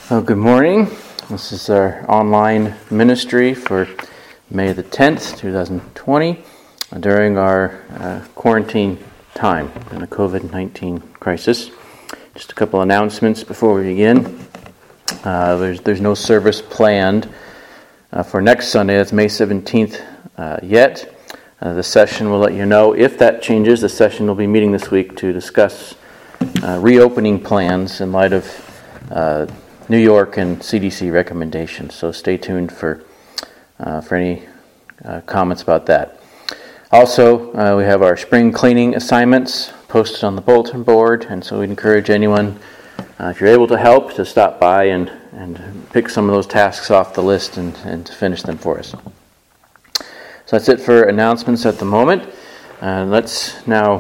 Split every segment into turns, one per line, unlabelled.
Well, good morning. This is our online ministry for May the 10th, 2020, during our quarantine time in the COVID-19 crisis. Just a couple announcements before we begin. There's no service planned for next Sunday. That's May 17th yet. The session will let you know if that changes. The session will be meeting this week to discuss reopening plans in light of New York and CDC recommendations. So stay tuned for any comments about that. Also, we have our spring cleaning assignments posted on the bulletin board, and so we'd encourage anyone, if you're able to help, to stop by and pick some of those tasks off the list and to finish them for us. So that's it for announcements at the moment. Let's now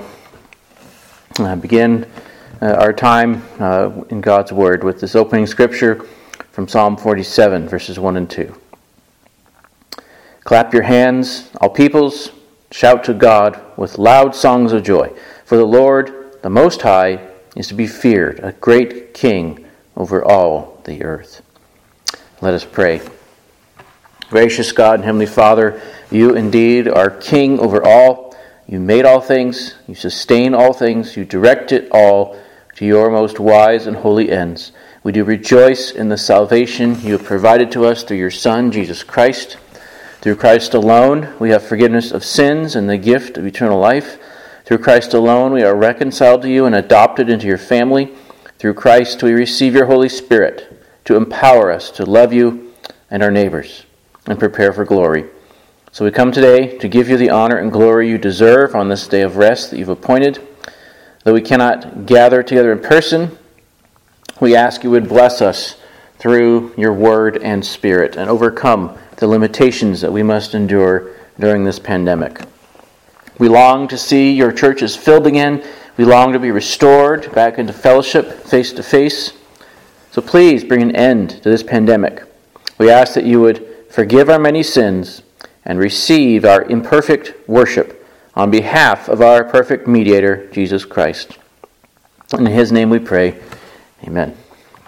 begin our time in God's Word with this opening scripture from Psalm 47, verses 1 and 2. Clap your hands, all peoples, shout to God with loud songs of joy. For the Lord, the Most High, is to be feared, a great King over all the earth. Let us pray. Gracious God and Heavenly Father, you indeed are King over all. You made all things, you sustain all things, you direct it all to your most wise and holy ends. We do rejoice in the salvation you have provided to us through your Son, Jesus Christ. Through Christ alone, we have forgiveness of sins and the gift of eternal life. Through Christ alone, we are reconciled to you and adopted into your family. Through Christ, we receive your Holy Spirit to empower us to love you and our neighbors and prepare for glory. So we come today to give you the honor and glory you deserve on this day of rest that you've appointed. Though we cannot gather together in person, we ask you would bless us through your word and spirit and overcome the limitations that we must endure during this pandemic. We long to see your churches filled again. We long to be restored back into fellowship face to face. So please bring an end to this pandemic. We ask that you would forgive our many sins and receive our imperfect worship on behalf of our perfect mediator, Jesus Christ. In his name we pray. Amen.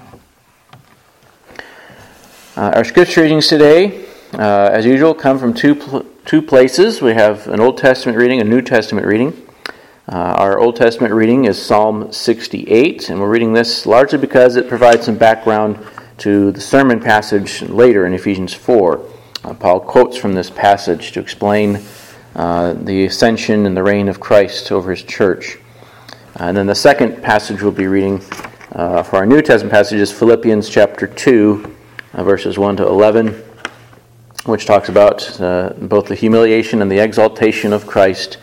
Our scripture readings today, as usual, come from two places. We have an Old Testament reading, a New Testament reading. Our Old Testament reading is Psalm 68, and we're reading this largely because it provides some background to the sermon passage later in Ephesians 4. Paul quotes from this passage to explain the ascension and the reign of Christ over his church. And then the second passage we'll be reading for our New Testament passage is Philippians chapter 2, verses 1 to 11, which talks about both the humiliation and the exaltation of Christ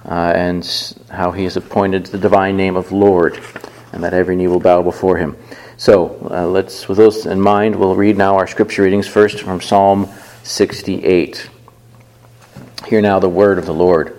and how he is appointed the divine name of Lord, and that every knee will bow before him. So with those in mind, we'll read now our scripture readings first from Psalm 68. Hear now the word of the Lord.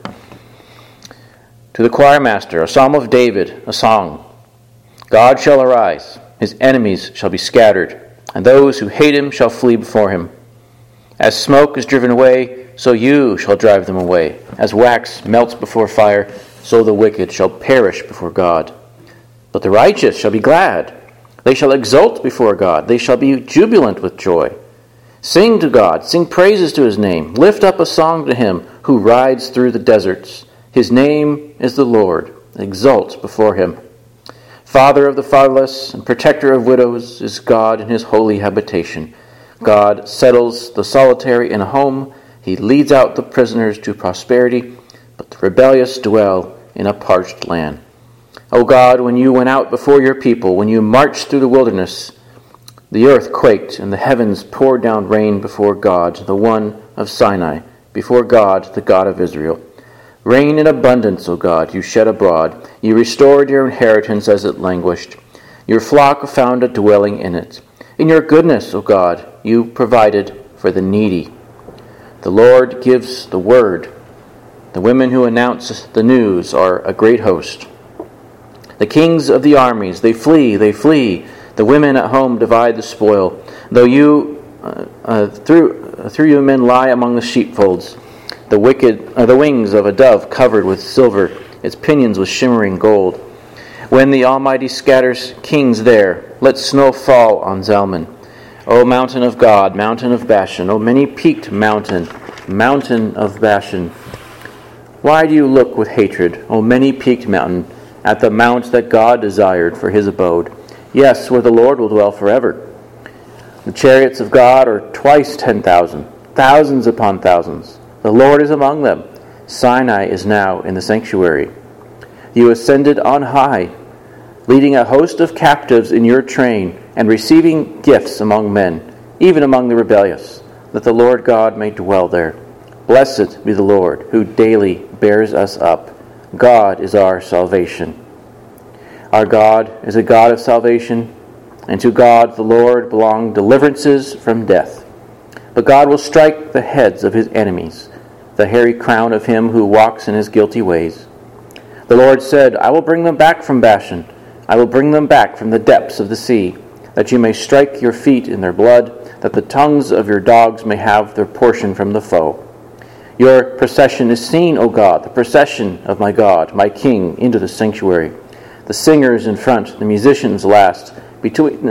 To the choir master, a psalm of David, a song. God shall arise, his enemies shall be scattered, and those who hate him shall flee before him. As smoke is driven away, so you shall drive them away. As wax melts before fire, so the wicked shall perish before God. But the righteous shall be glad. They shall exult before God. They shall be jubilant with joy. Sing to God, sing praises to his name. Lift up a song to him who rides through the deserts. His name is the Lord. Exult before him. Father of the fatherless and protector of widows is God in his holy habitation. God settles the solitary in a home. He leads out the prisoners to prosperity, but the rebellious dwell in a parched land. O God, when you went out before your people, when you marched through the wilderness, the earth quaked, and the heavens poured down rain before God, the one of Sinai, before God, the God of Israel. Rain in abundance, O God, you shed abroad. You restored your inheritance as it languished. Your flock found a dwelling in it. In your goodness, O God, you provided for the needy. The Lord gives the word. The women who announce the news are a great host. The kings of the armies, they flee, they flee. The women at home divide the spoil. Though you, through you men lie among the sheepfolds. The wings of a dove covered with silver, its pinions with shimmering gold. When the Almighty scatters kings there, let snow fall on Zalman. O mountain of God, mountain of Bashan, O many-peaked mountain, mountain of Bashan. Why do you look with hatred, O many-peaked mountain, at the mount that God desired for his abode? Yes, where the Lord will dwell forever. The chariots of God are twice 10,000, thousands upon thousands. The Lord is among them. Sinai is now in the sanctuary. You ascended on high, leading a host of captives in your train, and receiving gifts among men, even among the rebellious, that the Lord God may dwell there. Blessed be the Lord, who daily bears us up. God is our salvation. Our God is a God of salvation, and to God the Lord belong deliverances from death. But God will strike the heads of his enemies, the hairy crown of him who walks in his guilty ways. The Lord said, I will bring them back from Bashan. I will bring them back from the depths of the sea, that you may strike your feet in their blood, that the tongues of your dogs may have their portion from the foe. Your procession is seen, O God, the procession of my God, my King, into the sanctuary. The singers in front, the musicians last, between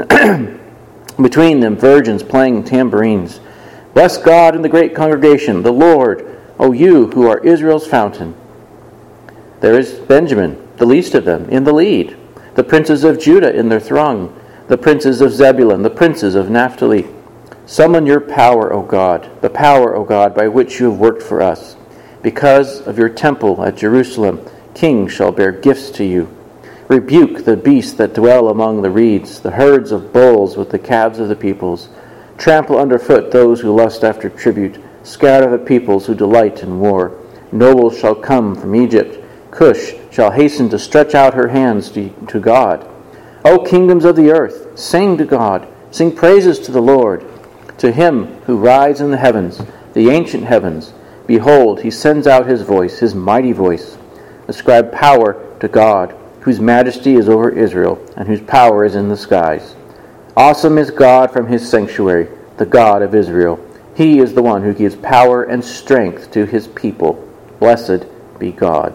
them virgins playing tambourines. Bless God in the great congregation, the Lord, O you who are Israel's fountain. There is Benjamin, the least of them, in the lead, the princes of Judah in their throng, the princes of Zebulun, the princes of Naphtali. Summon your power, O God, the power, O God, by which you have worked for us. Because of your temple at Jerusalem, kings shall bear gifts to you. Rebuke the beasts that dwell among the reeds, the herds of bulls with the calves of the peoples. Trample underfoot those who lust after tribute. Scatter the peoples who delight in war. Nobles shall come from Egypt. Cush shall hasten to stretch out her hands to God. O kingdoms of the earth, sing to God. Sing praises to the Lord. To him who rides in the heavens, the ancient heavens. Behold, he sends out his voice, his mighty voice. Ascribe power to God, whose majesty is over Israel, and whose power is in the skies. Awesome is God from his sanctuary, the God of Israel. He is the one who gives power and strength to his people. Blessed be God.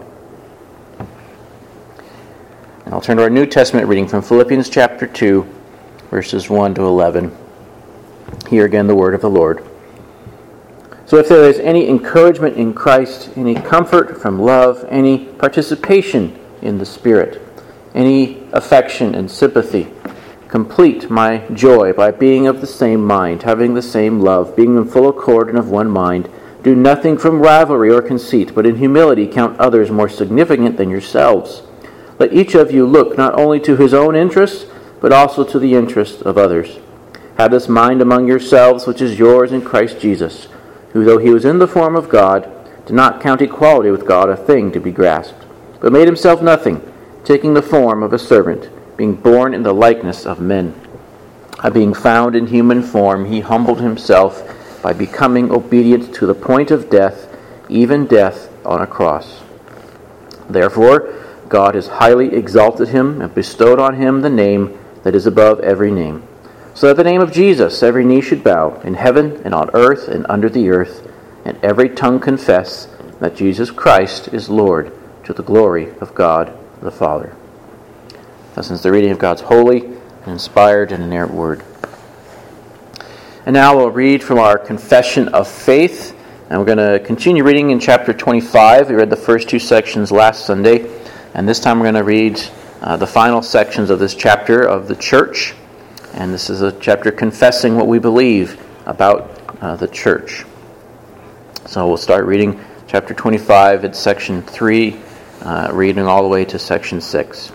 And I'll turn to our New Testament reading from Philippians chapter 2, verses 1 to 11. Here again the word of the Lord. So if there is any encouragement in Christ, any comfort from love, any participation in the Spirit, any affection and sympathy, complete my joy by being of the same mind, having the same love, being in full accord and of one mind. Do nothing from rivalry or conceit, but in humility count others more significant than yourselves. Let each of you look not only to his own interests, but also to the interests of others. Have this mind among yourselves, which is yours in Christ Jesus, who, though he was in the form of God, did not count equality with God a thing to be grasped, but made himself nothing, taking the form of a servant, being born in the likeness of men. Being found in human form, he humbled himself by becoming obedient to the point of death, even death on a cross. Therefore, God has highly exalted him and bestowed on him the name that is above every name, so that the name of Jesus every knee should bow, in heaven and on earth and under the earth, and every tongue confess that Jesus Christ is Lord, to the glory of God the Father. Thus ends the reading of God's holy and inspired and inerrant word. And now we'll read from our Confession of Faith, and we're going to continue reading in chapter 25. We read the first two sections last Sunday, and this time we're going to read the final sections of this chapter of the church. And this is a chapter confessing what we believe about the church. So we'll start reading chapter 25 at section 3, reading all the way to section 6.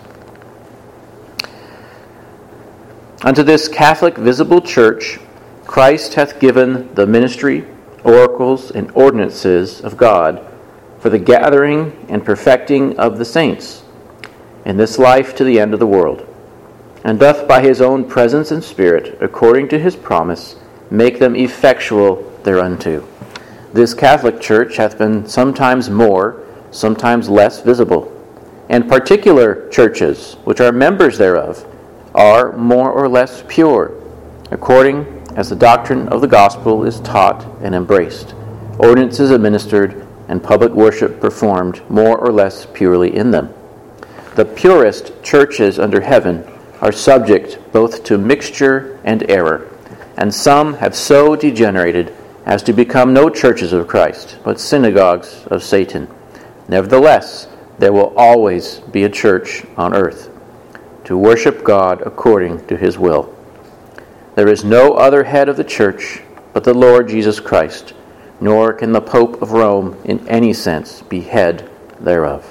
Unto this Catholic visible church Christ hath given the ministry, oracles, and ordinances of God for the gathering and perfecting of the saints in this life to the end of the world, and doth by his own presence and Spirit, according to his promise, make them effectual thereunto. This Catholic Church hath been sometimes more, sometimes less visible, and particular churches, which are members thereof, are more or less pure, according as the doctrine of the gospel is taught and embraced, ordinances administered, and public worship performed more or less purely in them. the purest churches under heaven are subject both to mixture and error, and some have so degenerated as to become no churches of Christ, but synagogues of Satan. Nevertheless, there will always be a church on earth, to worship God according to his will. There is no other head of the church but the Lord Jesus Christ, nor can the Pope of Rome in any sense be head thereof.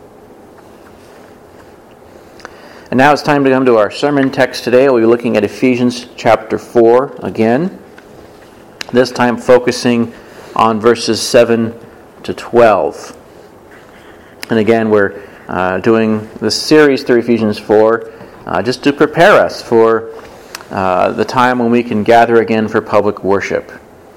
And now it's time to come to our sermon text today. We'll be looking at Ephesians chapter 4 again, this time focusing on verses 7 to 12. And again, we're doing this series through Ephesians 4 just to prepare us for the time when we can gather again for public worship.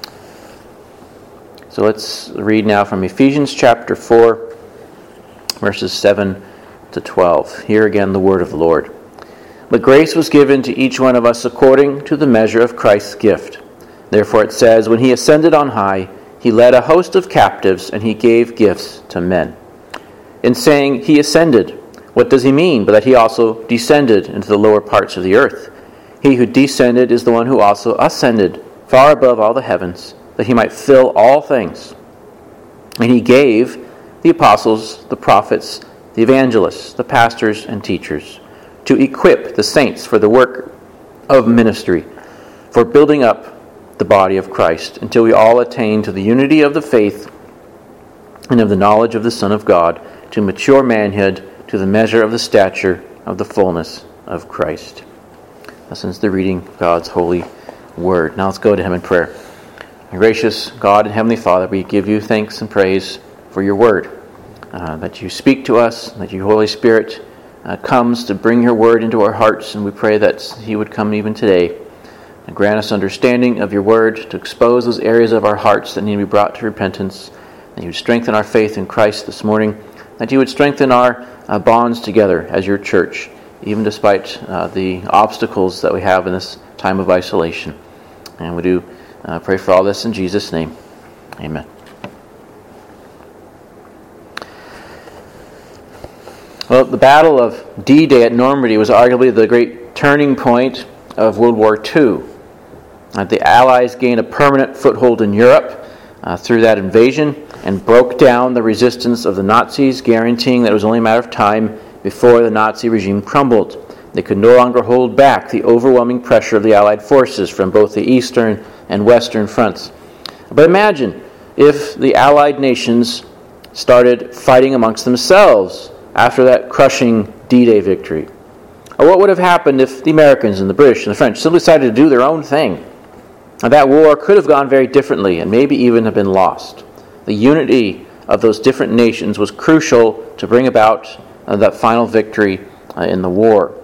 So let's read now from Ephesians chapter 4, verses 7 to 12. Here again the word of the Lord. But grace was given to each one of us according to the measure of Christ's gift. Therefore it says, when he ascended on high, he led a host of captives, and he gave gifts to men. In saying he ascended, what does he mean but that he also descended into the lower parts of the earth? He who descended is the one who also ascended far above all the heavens, that he might fill all things. And he gave the apostles, the prophets, the evangelists, the pastors and teachers, to equip the saints for the work of ministry, for building up the body of Christ, until we all attain to the unity of the faith and of the knowledge of the Son of God, to mature manhood, to the measure of the stature of the fullness of Christ. This is the reading of God's holy word. Now let's go to him in prayer. Gracious God and Heavenly Father, we give you thanks and praise for your word, that you speak to us, that your Holy Spirit comes to bring your word into our hearts, and we pray that he would come even today and grant us understanding of your word, to expose those areas of our hearts that need to be brought to repentance, that you would strengthen our faith in Christ this morning, that you would strengthen our bonds together as your church, even despite the obstacles that we have in this time of isolation. And we do pray for all this in Jesus' name. Amen. Well, the Battle of D-Day at Normandy was arguably the great turning point of World War II. The Allies gained a permanent foothold in Europe through that invasion, and broke down the resistance of the Nazis, guaranteeing that it was only a matter of time before the Nazi regime crumbled. They could no longer hold back the overwhelming pressure of the Allied forces from both the eastern and western fronts. But imagine if the Allied nations started fighting amongst themselves after that crushing D-Day victory. Or what would have happened if the Americans and the British and the French simply decided to do their own thing? Now, that war could have gone very differently and maybe even have been lost. The unity of those different nations was crucial to bring about that final victory in the war.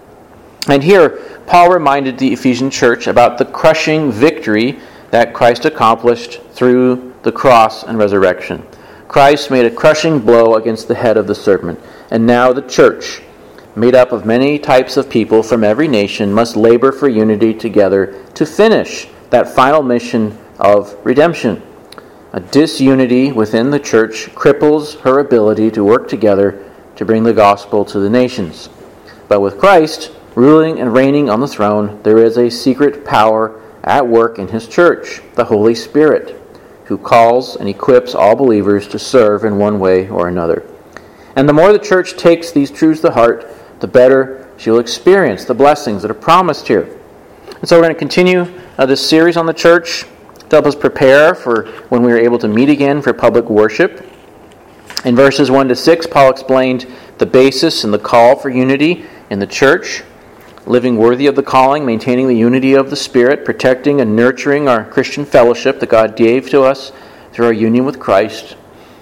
And here, Paul reminded the Ephesian church about the crushing victory that Christ accomplished through the cross and resurrection. Christ made a crushing blow against the head of the serpent, and now the church, made up of many types of people from every nation, must labor for unity together to finish that final mission of redemption. A disunity within the church cripples her ability to work together to bring the gospel to the nations. But with Christ ruling and reigning on the throne, there is a secret power at work in his church, the Holy Spirit, who calls and equips all believers to serve in one way or another. And the more the church takes these truths to heart, the better she'll experience the blessings that are promised here. And so we're going to continue this series on the church to help us prepare for when we are able to meet again for public worship. In verses 1 to 6, Paul explained the basis and the call for unity in the church, living worthy of the calling, maintaining the unity of the Spirit, protecting and nurturing our Christian fellowship that God gave to us through our union with Christ.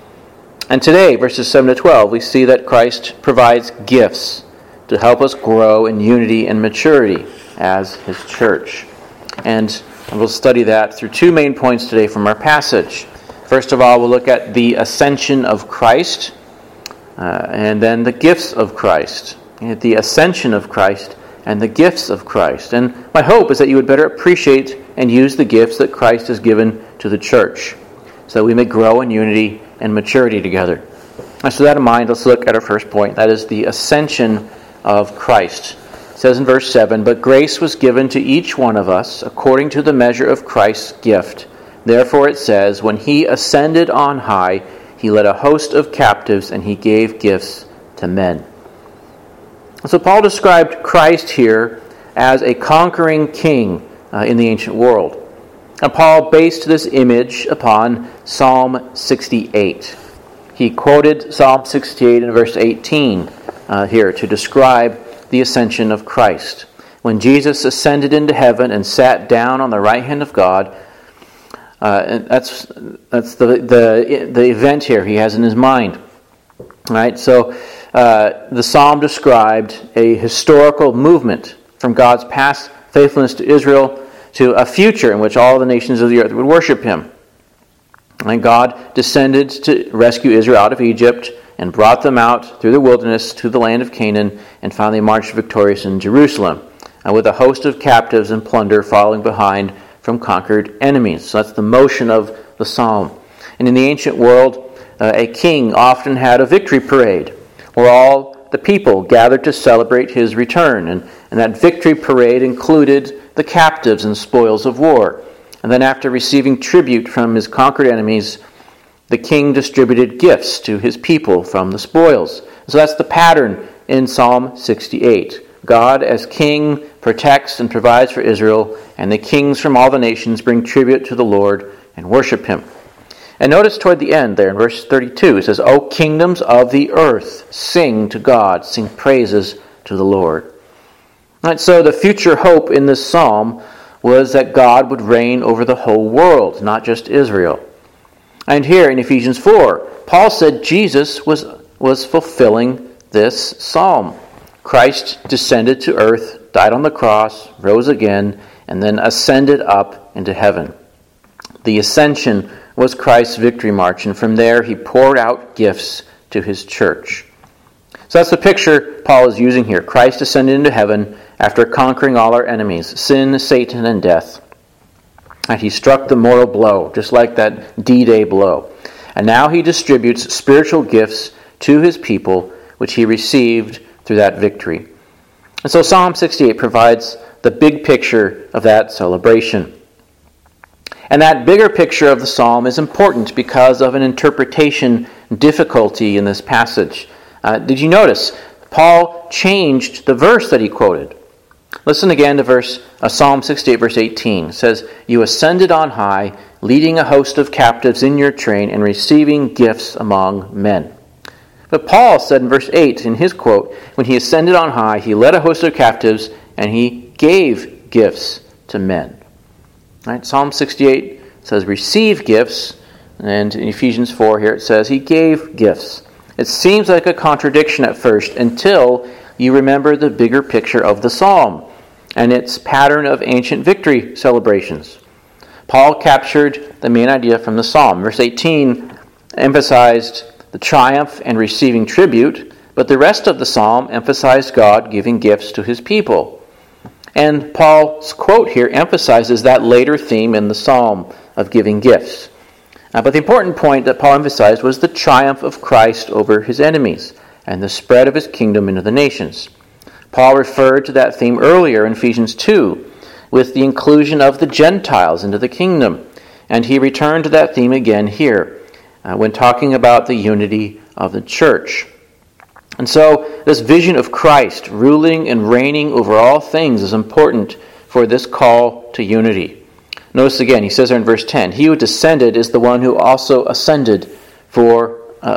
And today, verses 7 to 12, we see that Christ provides gifts to help us grow in unity and maturity as his church. And we'll study that through two main points today from our passage. First of all, we'll look at the ascension of Christ, and then the gifts of Christ. The ascension of Christ and the gifts of Christ. And my hope is that you would better appreciate and use the gifts that Christ has given to the church, so that we may grow in unity and maturity together. So with that in mind, let's look at our first point. That is the ascension of Christ. It says in verse 7, "But grace was given to each one of us according to the measure of Christ's gift. Therefore it says, when he ascended on high, he led a host of captives and he gave gifts to men." So Paul described Christ here as a conquering king in the ancient world. And Paul based this image upon Psalm 68. He quoted Psalm 68 in verse 18 here to describe the ascension of Christ. When Jesus ascended into heaven and sat down on the right hand of God, and that's the event here he has in his mind. Right? So the psalm described a historical movement from God's past faithfulness to Israel to a future in which all the nations of the earth would worship him. And God descended to rescue Israel out of Egypt and brought them out through the wilderness to the land of Canaan and finally marched victorious in Jerusalem, with a host of captives and plunder following behind from conquered enemies. So that's the motion of the psalm. And in the ancient world, a king often had a victory parade where all the people gathered to celebrate his return. And that victory parade included the captives and spoils of war. And then after receiving tribute from his conquered enemies, the king distributed gifts to his people from the spoils. So that's the pattern in Psalm 68. God as king protects and provides for Israel, and the kings from all the nations bring tribute to the Lord and worship him. And notice toward the end there in verse 32, it says, "O kingdoms of the earth, sing to God, sing praises to the Lord." Right, so the future hope in this psalm was that God would reign over the whole world, not just Israel. And here in Ephesians 4, Paul said Jesus was fulfilling this psalm. Christ descended to earth, died on the cross, rose again, and then ascended up into heaven. The ascension was Christ's victory march, and from there he poured out gifts to his church. So that's the picture Paul is using here. Christ ascended into heaven after conquering all our enemies, sin, Satan, and death. And he struck the mortal blow, just like that D-Day blow. And now he distributes spiritual gifts to his people, which he received through that victory. And so Psalm 68 provides the big picture of that celebration. And that bigger picture of the psalm is important because of an interpretation difficulty in this passage. Did you notice? Paul changed the verse that he quoted. Listen again to Psalm 68, verse 18. It says, "You ascended on high, leading a host of captives in your train and receiving gifts among men." But Paul said in verse 8, in his quote, when he ascended on high, he led a host of captives and he gave gifts to men. Right? Psalm 68 says receive gifts, and in Ephesians 4 here it says he gave gifts. It seems like a contradiction at first until you remember the bigger picture of the psalm and its pattern of ancient victory celebrations. Paul captured the main idea from the psalm. Verse 18 emphasized the triumph and receiving tribute, but the rest of the psalm emphasized God giving gifts to his people. And Paul's quote here emphasizes that later theme in the psalm of giving gifts. But the important point that Paul emphasized was the triumph of Christ over his enemies and the spread of his kingdom into the nations. Paul referred to that theme earlier in Ephesians 2 with the inclusion of the Gentiles into the kingdom. And he returned to that theme again here when talking about the unity of the church. And so this vision of Christ ruling and reigning over all things is important for this call to unity. Notice again, he says there in verse 10, "He who descended is the one who also ascended for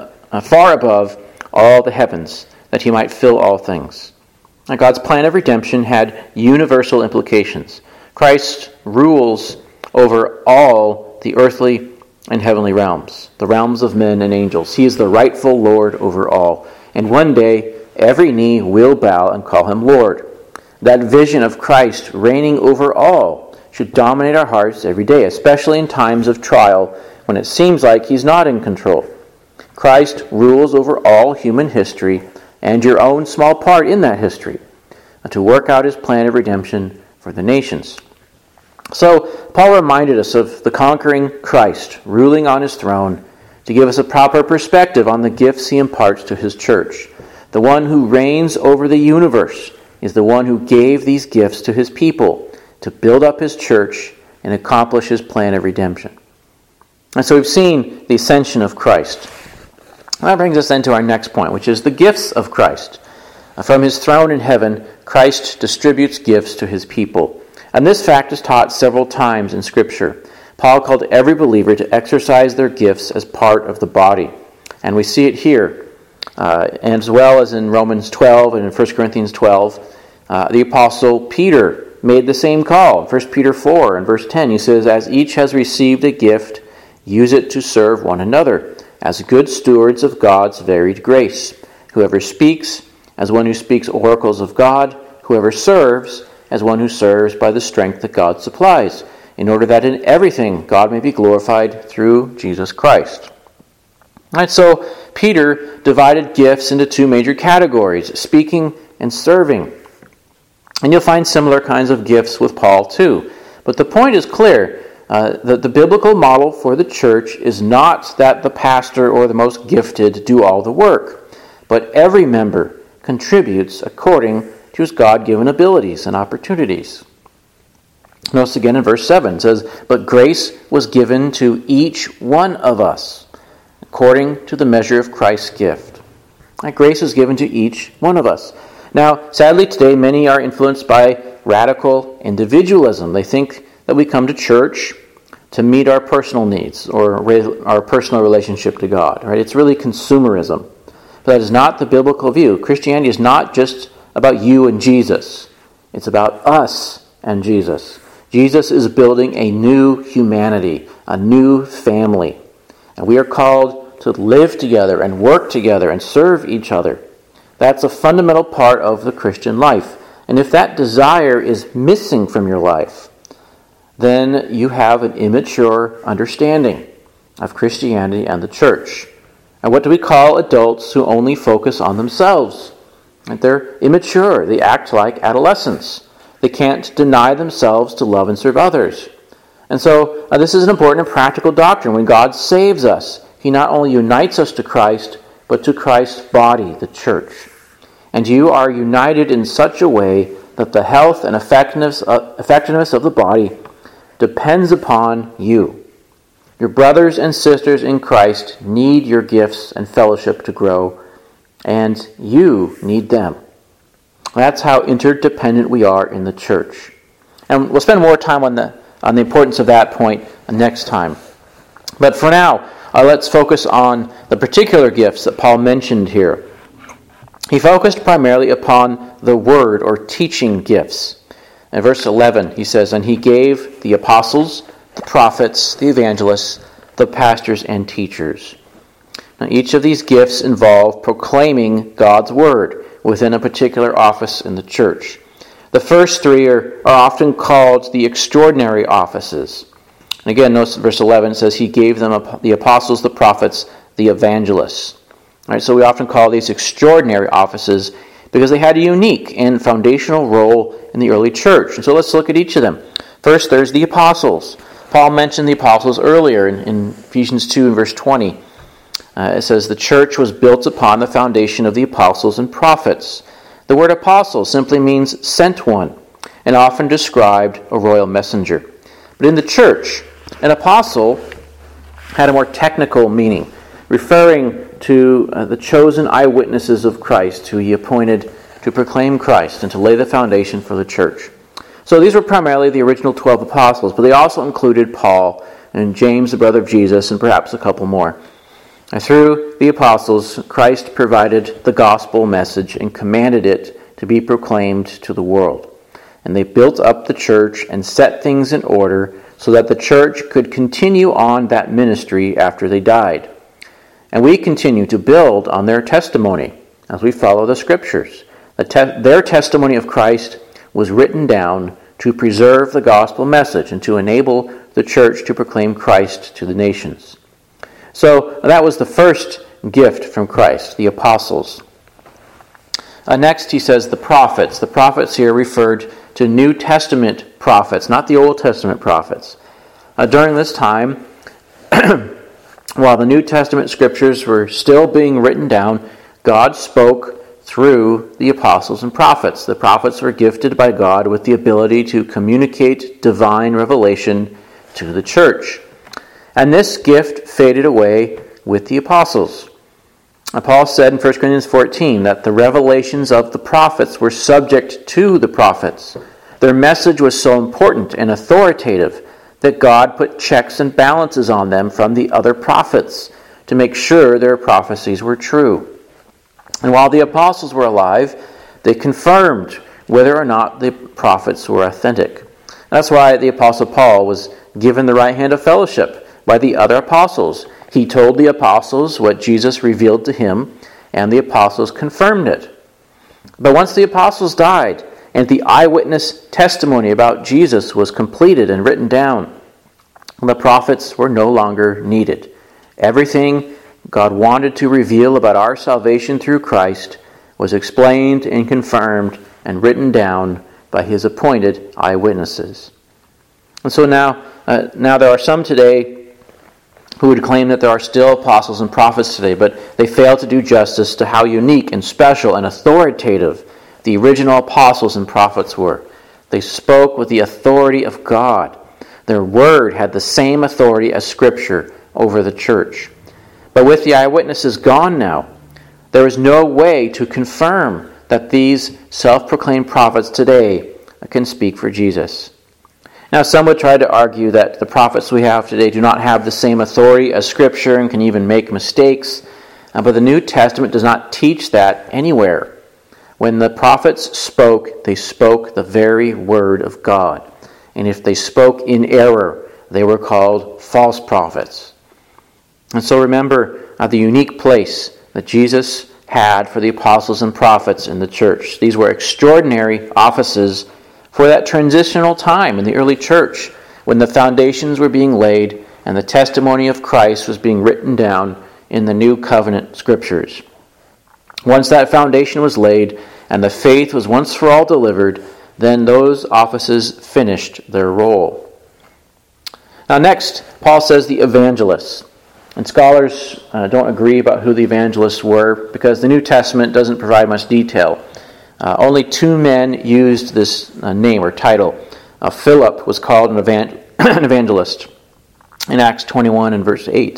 far above all the heavens, that he might fill all things." Now, God's plan of redemption had universal implications. Christ rules over all the earthly and heavenly realms, the realms of men and angels. He is the rightful Lord over all. And one day, every knee will bow and call him Lord. That vision of Christ reigning over all should dominate our hearts every day, especially in times of trial when it seems like he's not in control. Christ rules over all human history and your own small part in that history to work out his plan of redemption for the nations. So, Paul reminded us of the conquering Christ ruling on his throne, to give us a proper perspective on the gifts he imparts to his church. The one who reigns over the universe is the one who gave these gifts to his people to build up his church and accomplish his plan of redemption. And so we've seen the ascension of Christ. And that brings us then to our next point, which is the gifts of Christ. From his throne in heaven, Christ distributes gifts to his people. And this fact is taught several times in Scripture. Paul called every believer to exercise their gifts as part of the body. And we see it here, and as well as in Romans 12 and in 1 Corinthians 12. The Apostle Peter made the same call. 1 Peter 4 and verse 10, he says, "As each has received a gift, use it to serve one another, as good stewards of God's varied grace. Whoever speaks, as one who speaks oracles of God. Whoever serves, as one who serves by the strength that God supplies, in order that in everything God may be glorified through Jesus Christ." All right, so Peter divided gifts into two major categories, speaking and serving. And you'll find similar kinds of gifts with Paul too. But the point is clear, that the biblical model for the church is not that the pastor or the most gifted do all the work, but every member contributes according to his God-given abilities and opportunities. Notice again in verse 7, it says, "But grace was given to each one of us, according to the measure of Christ's gift." That grace is given to each one of us. Now, sadly today, many are influenced by radical individualism. They think that we come to church to meet our personal needs or our personal relationship to God. Right? It's really consumerism. But that is not the biblical view. Christianity is not just about you and Jesus. It's about us and Jesus. Jesus is building a new humanity, a new family. And we are called to live together and work together and serve each other. That's a fundamental part of the Christian life. And if that desire is missing from your life, then you have an immature understanding of Christianity and the church. And what do we call adults who only focus on themselves? They're immature. They act like adolescents. They can't deny themselves to love and serve others. And so this is an important and practical doctrine. When God saves us, he not only unites us to Christ, but to Christ's body, the church. And you are united in such a way that the health and effectiveness of the body depends upon you. Your brothers and sisters in Christ need your gifts and fellowship to grow, and you need them. That's how interdependent we are in the church. And we'll spend more time on the importance of that point next time. But for now, let's focus on the particular gifts that Paul mentioned here. He focused primarily upon the word or teaching gifts. In verse 11, he says, "And he gave the apostles, the prophets, the evangelists, the pastors, and teachers." Now, each of these gifts involve proclaiming God's word within a particular office in the church. The first three are often called the extraordinary offices. And again, notice verse 11 says, "He gave them the apostles, the prophets, the evangelists." All right, so we often call these extraordinary offices because they had a unique and foundational role in the early church. And so let's look at each of them. First, there's the apostles. Paul mentioned the apostles earlier in Ephesians 2 and verse 20. It says, "The church was built upon the foundation of the apostles and prophets." The word apostle simply means sent one, and often described a royal messenger. But in the church, an apostle had a more technical meaning, referring to the chosen eyewitnesses of Christ, who he appointed to proclaim Christ and to lay the foundation for the church. So these were primarily the original 12 apostles, but they also included Paul and James, the brother of Jesus, and perhaps a couple more. And through the apostles, Christ provided the gospel message and commanded it to be proclaimed to the world. And they built up the church and set things in order so that the church could continue on that ministry after they died. And we continue to build on their testimony as we follow the Scriptures. Their testimony of Christ was written down to preserve the gospel message and to enable the church to proclaim Christ to the nations. So that was the first gift from Christ, the apostles. Next, he says the prophets. The prophets here referred to New Testament prophets, not the Old Testament prophets. During this time, While the New Testament scriptures were still being written down, God spoke through the apostles and prophets. The prophets were gifted by God with the ability to communicate divine revelation to the church. And this gift faded away with the apostles. Paul said in 1 Corinthians 14 that the revelations of the prophets were subject to the prophets. Their message was so important and authoritative that God put checks and balances on them from the other prophets to make sure their prophecies were true. And while the apostles were alive, they confirmed whether or not the prophets were authentic. That's why the apostle Paul was given the right hand of fellowship by the other apostles. He told the apostles what Jesus revealed to him, and the apostles confirmed it. But once the apostles died, and the eyewitness testimony about Jesus was completed and written down, the prophets were no longer needed. Everything God wanted to reveal about our salvation through Christ was explained and confirmed and written down by his appointed eyewitnesses. And so now there are some today who would claim that there are still apostles and prophets today, but they fail to do justice to how unique and special and authoritative the original apostles and prophets were. They spoke with the authority of God. Their word had the same authority as Scripture over the church. But with the eyewitnesses gone now, there is no way to confirm that these self-proclaimed prophets today can speak for Jesus. Now, some would try to argue that the prophets we have today do not have the same authority as Scripture and can even make mistakes, but the New Testament does not teach that anywhere. When the prophets spoke, they spoke the very word of God. And if they spoke in error, they were called false prophets. And so remember the unique place that Jesus had for the apostles and prophets in the church. These were extraordinary offices for that transitional time in the early church when the foundations were being laid and the testimony of Christ was being written down in the New Covenant Scriptures. Once that foundation was laid and the faith was once for all delivered, then those offices finished their role. Now next, Paul says the evangelists. And scholars don't agree about who the evangelists were because the New Testament doesn't provide much detail. Only 2 men used this name or title. Philip was called an evangelist in Acts 21 and verse 8.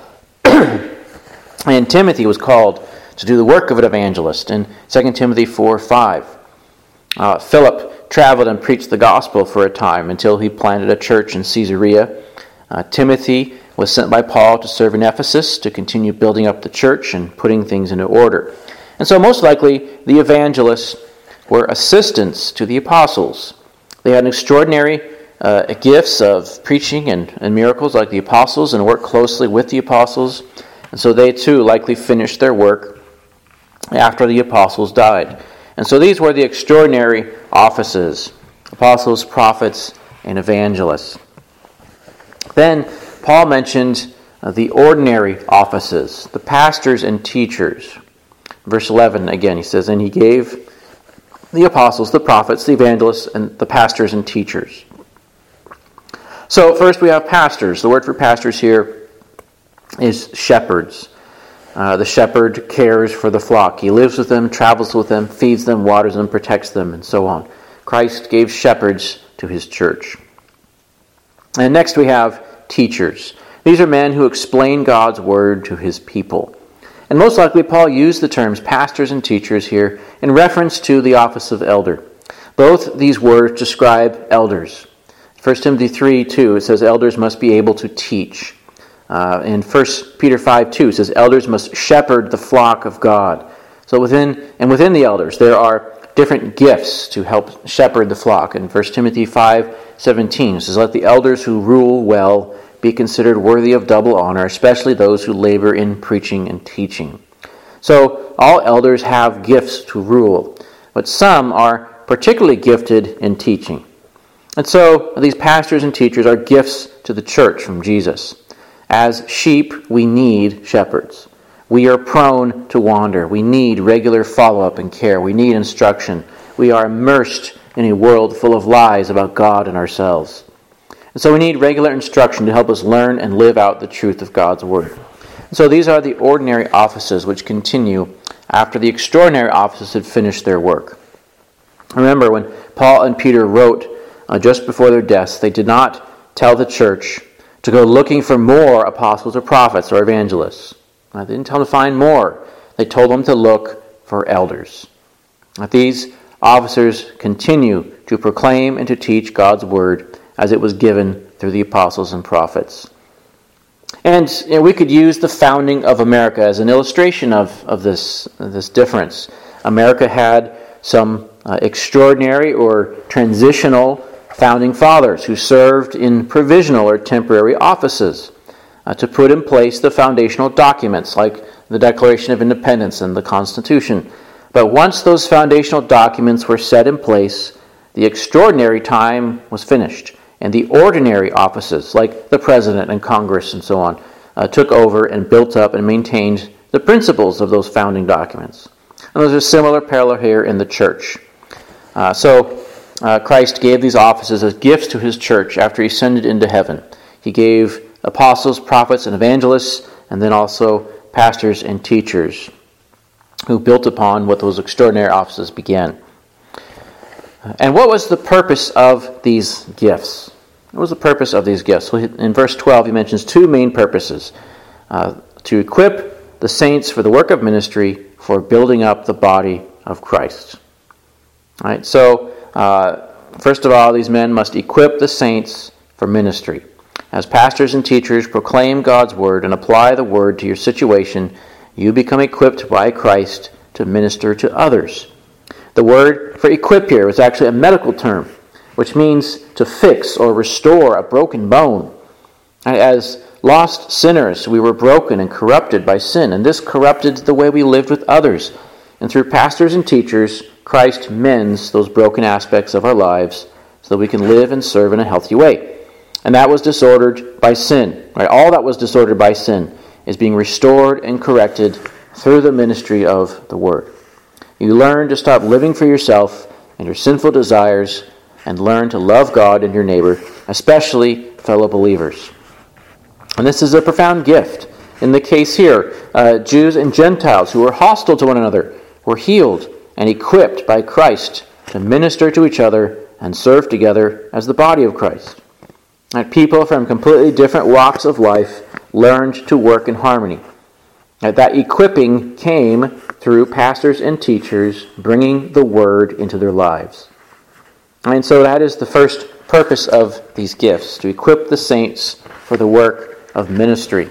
And Timothy was called to do the work of an evangelist in 2 Timothy 4:5. Philip traveled and preached the gospel for a time until he planted a church in Caesarea. Timothy was sent by Paul to serve in Ephesus to continue building up the church and putting things into order. And so most likely the evangelists were assistants to the apostles. They had extraordinary gifts of preaching and miracles like the apostles and worked closely with the apostles. And so they too likely finished their work after the apostles died. And so these were the extraordinary offices: apostles, prophets, and evangelists. Then Paul mentioned the ordinary offices, the pastors and teachers. Verse 11 again, he says, "And he gave the apostles, the prophets, the evangelists, and the pastors and teachers." So first we have pastors. The word for pastors here is shepherds. The shepherd cares for the flock. He lives with them, travels with them, feeds them, waters them, protects them, and so on. Christ gave shepherds to his church. And next we have teachers. These are men who explain God's word to his people. And most likely Paul used the terms pastors and teachers here in reference to the office of elder. Both these words describe elders. 1 Timothy 3:2, it says elders must be able to teach. In 1 Peter 5:2, it says elders must shepherd the flock of God. So within the elders, there are different gifts to help shepherd the flock. In 1 Timothy 5:17, it says, "Let the elders who rule well be considered worthy of double honor, especially those who labor in preaching and teaching." So all elders have gifts to rule, but some are particularly gifted in teaching. And so these pastors and teachers are gifts to the church from Jesus. As sheep, we need shepherds. We are prone to wander. We need regular follow-up and care. We need instruction. We are immersed in a world full of lies about God and ourselves. And so we need regular instruction to help us learn and live out the truth of God's Word. And so these are the ordinary offices which continue after the extraordinary offices had finished their work. Remember, when Paul and Peter wrote just before their deaths, they did not tell the church to go looking for more apostles or prophets or evangelists. They didn't tell them to find more. They told them to look for elders. These officers continue to proclaim and to teach God's Word as it was given through the apostles and prophets. And we could use the founding of America as an illustration of this difference. America had some extraordinary or transitional founding fathers who served in provisional or temporary offices to put in place the foundational documents like the Declaration of Independence and the Constitution. But once those foundational documents were set in place, the extraordinary time was finished, and the ordinary offices like the President and Congress and so on took over and built up and maintained the principles of those founding documents. And there's a similar parallel here in the church. Christ gave these offices as gifts to his church after he ascended into heaven. He gave apostles, prophets, and evangelists, and then also pastors and teachers who built upon what those extraordinary offices began. And what was the purpose of these gifts? What was the purpose of these gifts? Well, in verse 12, he mentions two main purposes. To equip the saints for the work of ministry, for building up the body of Christ. All right, so, first of all, these men must equip the saints for ministry. As pastors and teachers proclaim God's Word and apply the Word to your situation, you become equipped by Christ to minister to others. The word for equip here is actually a medical term, which means to fix or restore a broken bone. As lost sinners, we were broken and corrupted by sin, and this corrupted the way we lived with others. And through pastors and teachers, Christ mends those broken aspects of our lives so that we can live and serve in a healthy way. And that was disordered by sin. Right? All that was disordered by sin is being restored and corrected through the ministry of the Word. You learn to stop living for yourself and your sinful desires and learn to love God and your neighbor, especially fellow believers. And this is a profound gift. In the case here, Jews and Gentiles who were hostile to one another were healed and equipped by Christ to minister to each other and serve together as the body of Christ. And people from completely different walks of life learned to work in harmony. And that equipping came through pastors and teachers bringing the Word into their lives. And so that is the first purpose of these gifts, to equip the saints for the work of ministry.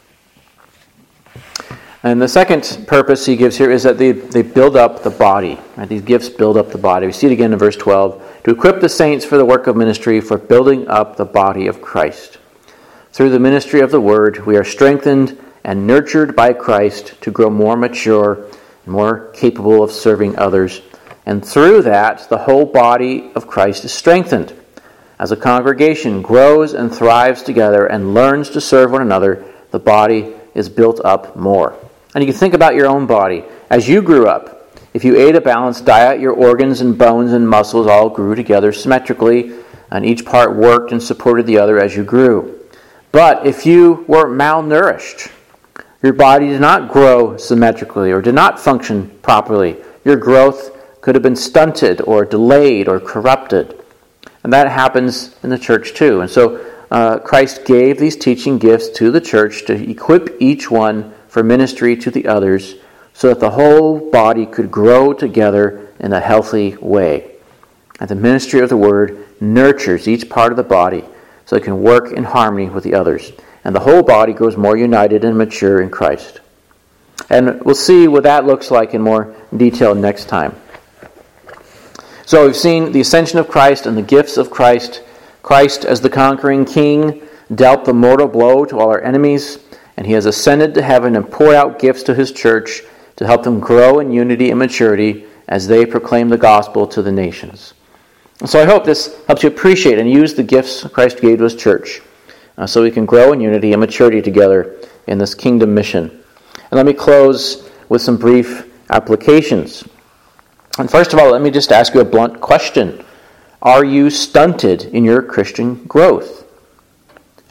And the second purpose he gives here is that they build up the body. Right? These gifts build up the body. We see it again in verse 12. To equip the saints for the work of ministry, for building up the body of Christ. Through the ministry of the Word, we are strengthened and nurtured by Christ to grow more mature, more capable of serving others. And through that, the whole body of Christ is strengthened. As a congregation grows and thrives together and learns to serve one another, the body is built up more. And you can think about your own body. As you grew up, if you ate a balanced diet, your organs and bones and muscles all grew together symmetrically, and each part worked and supported the other as you grew. But if you were malnourished, your body did not grow symmetrically or did not function properly. Your growth could have been stunted or delayed or corrupted. And that happens in the church too. And so Christ gave these teaching gifts to the church to equip each one for ministry to the others so that the whole body could grow together in a healthy way. And the ministry of the Word nurtures each part of the body so it can work in harmony with the others. And the whole body grows more united and mature in Christ. And we'll see what that looks like in more detail next time. So we've seen the ascension of Christ and the gifts of Christ. Christ, as the conquering King, dealt the mortal blow to all our enemies, and he has ascended to heaven and poured out gifts to his church to help them grow in unity and maturity as they proclaim the gospel to the nations. And so I hope this helps you appreciate and use the gifts Christ gave to his church so we can grow in unity and maturity together in this kingdom mission. And let me close with some brief applications. And first of all, let me just ask you a blunt question. Are you stunted in your Christian growth?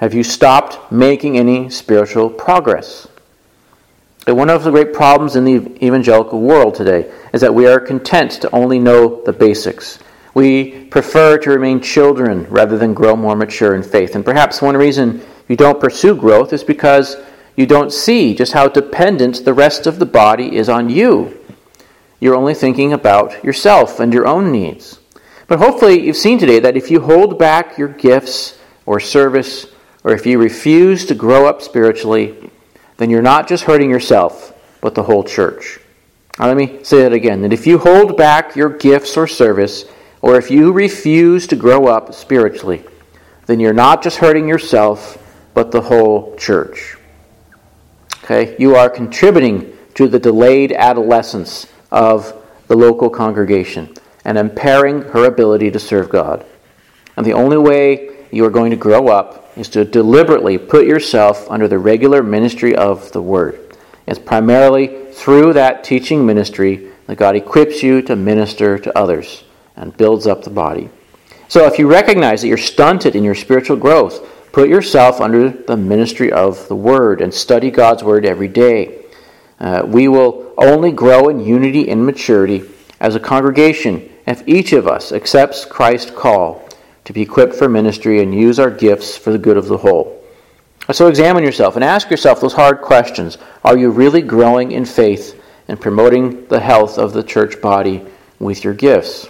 Have you stopped making any spiritual progress? And one of the great problems in the evangelical world today is that we are content to only know the basics. We prefer to remain children rather than grow more mature in faith. And perhaps one reason you don't pursue growth is because you don't see just how dependent the rest of the body is on you. You're only thinking about yourself and your own needs. But hopefully you've seen today that if you hold back your gifts or service, or if you refuse to grow up spiritually, then you're not just hurting yourself, but the whole church. Now, let me say that again, that if you hold back your gifts or service, or if you refuse to grow up spiritually, then you're not just hurting yourself, but the whole church. Okay? You are contributing to the delayed adolescence of the local congregation and impairing her ability to serve God. And the only way you are going to grow up is to deliberately put yourself under the regular ministry of the Word. It's primarily through that teaching ministry that God equips you to minister to others and builds up the body. So if you recognize that you're stunted in your spiritual growth, put yourself under the ministry of the Word and study God's Word every day. We will only grow in unity and maturity as a congregation if each of us accepts Christ's call to be equipped for ministry and use our gifts for the good of the whole. So examine yourself and ask yourself those hard questions. Are you really growing in faith and promoting the health of the church body with your gifts?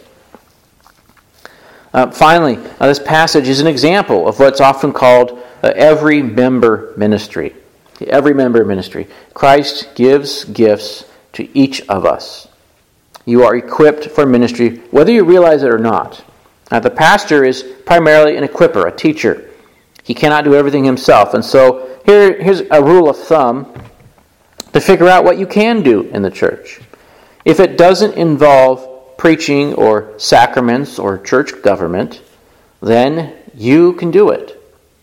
Finally, this passage is an example of what's often called every member ministry. The every member ministry. Christ gives gifts to each of us. You are equipped for ministry, whether you realize it or not. Now, the pastor is primarily an equipper, a teacher. He cannot do everything himself. And so here's a rule of thumb to figure out what you can do in the church. If it doesn't involve preaching or sacraments or church government, then you can do it.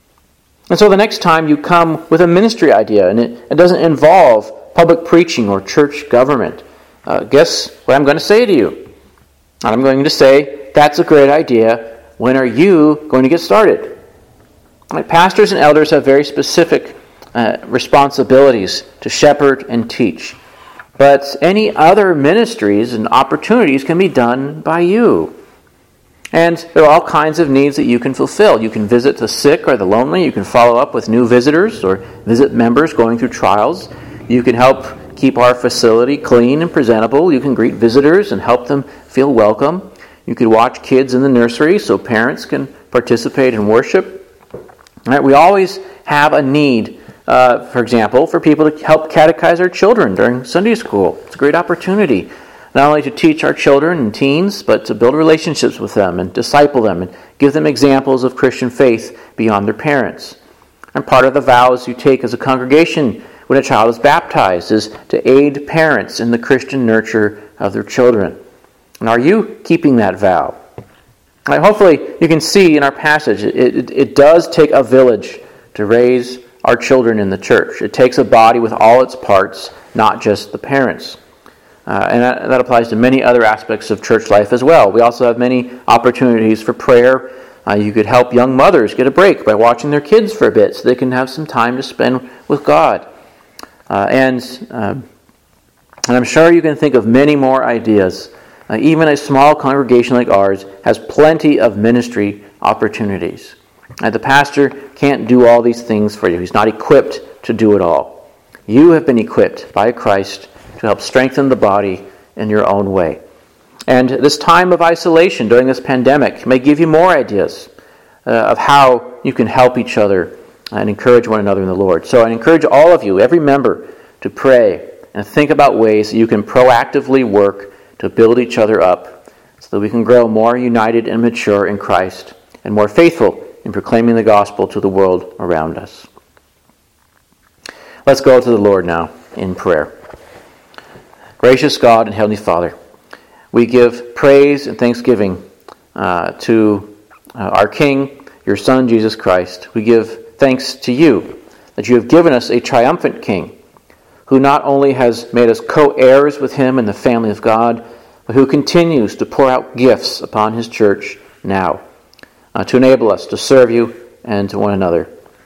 And so the next time you come with a ministry idea and it doesn't involve public preaching or church government, guess what I'm going to say to you? I'm going to say, that's a great idea. When are you going to get started? Right, pastors and elders have very specific responsibilities to shepherd and teach. But any other ministries and opportunities can be done by you. And there are all kinds of needs that you can fulfill. You can visit the sick or the lonely. You can follow up with new visitors or visit members going through trials. You can help keep our facility clean and presentable. You can greet visitors and help them feel welcome. You could watch kids in the nursery so parents can participate in worship. Right, we always have a need, for example, for people to help catechize our children during Sunday school. It's a great opportunity, not only to teach our children and teens, but to build relationships with them and disciple them and give them examples of Christian faith beyond their parents. And part of the vows you take as a congregation when a child is baptized is to aid parents in the Christian nurture of their children. And are you keeping that vow? Hopefully you can see in our passage, it does take a village to raise our children in the church. It takes a body with all its parts, not just the parents. And that applies to many other aspects of church life as well. We also have many opportunities for prayer. You could help young mothers get a break by watching their kids for a bit so they can have some time to spend with God. And I'm sure you can think of many more ideas. Even a small congregation like ours has plenty of ministry opportunities. The pastor can't do all these things for you. He's not equipped to do it all. You have been equipped by Christ to help strengthen the body in your own way. And this time of isolation during this pandemic may give you more ideas of how you can help each other and encourage one another in the Lord. So I encourage all of you, every member, to pray and think about ways that you can proactively work to build each other up so that we can grow more united and mature in Christ and more faithful in proclaiming the gospel to the world around us. Let's go to the Lord now in prayer. Gracious God and Heavenly Father, we give praise and thanksgiving to our King, your Son, Jesus Christ. We give thanks to you that you have given us a triumphant King who not only has made us co-heirs with him in the family of God, but who continues to pour out gifts upon his church now to enable us to serve you and to one another.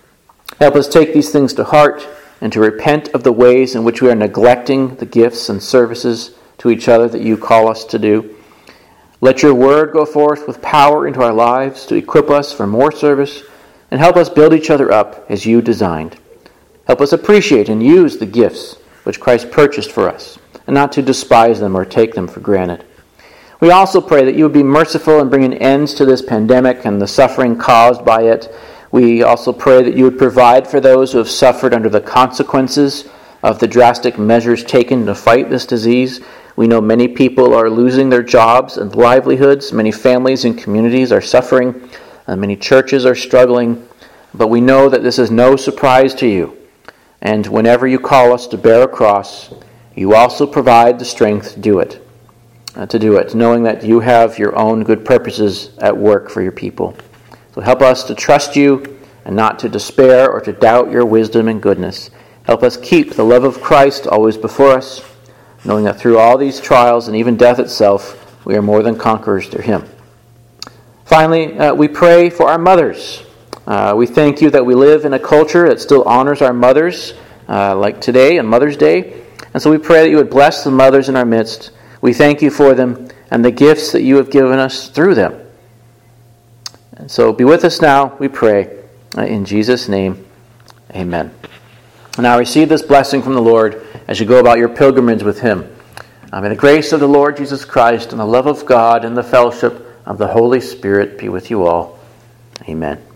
Help us take these things to heart and to repent of the ways in which we are neglecting the gifts and services to each other that you call us to do. Let your word go forth with power into our lives to equip us for more service and help us build each other up as you designed. Help us appreciate and use the gifts which Christ purchased for us, and not to despise them or take them for granted. We also pray that you would be merciful in bringing ends to this pandemic and the suffering caused by it. We also pray that you would provide for those who have suffered under the consequences of the drastic measures taken to fight this disease. We know many people are losing their jobs and livelihoods. Many families and communities are suffering. Many churches are struggling. But we know that this is no surprise to you. And whenever you call us to bear a cross, you also provide the strength to do it, knowing that you have your own good purposes at work for your people. So help us to trust you and not to despair or to doubt your wisdom and goodness. Help us keep the love of Christ always before us, knowing that through all these trials and even death itself, we are more than conquerors through him. Finally, we pray for our mothers. We thank you that we live in a culture that still honors our mothers, like today on Mother's Day. And so we pray that you would bless the mothers in our midst. We thank you for them and the gifts that you have given us through them. And so be with us now, we pray. In Jesus' name, amen. Now receive this blessing from the Lord as you go about your pilgrimage with him. May the grace of the Lord Jesus Christ and the love of God and the fellowship of the Holy Spirit be with you all. Amen.